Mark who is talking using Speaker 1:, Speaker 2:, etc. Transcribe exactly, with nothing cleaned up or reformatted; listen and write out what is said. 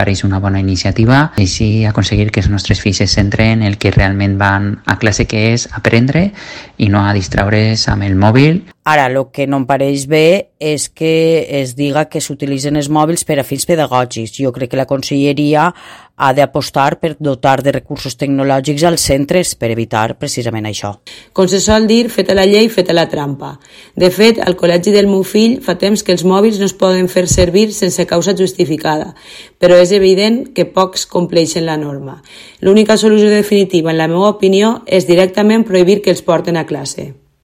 Speaker 1: Pareix una bona iniciativa, així aconseguir que els nostres fills es centren en el que realment van a classe, que és aprendre i no a distraure's amb el mòbil.
Speaker 2: Ara, el que no em pareix bé és que es diga que s'utilitzen els mòbils per a fins pedagògics. Jo crec que la Conselleria ha d'apostar per dotar de recursos tecnològics als centres per evitar precisament això.
Speaker 3: Com se sol dir, feta la llei, feta la trampa. De fet, al col·legi del meu fill fa temps que els mòbils no es poden fer servir sense causa justificada, però és evident que pocs compleixen la norma. L'única solució definitiva, en la meva opinió, és directament prohibir que els porten a classe.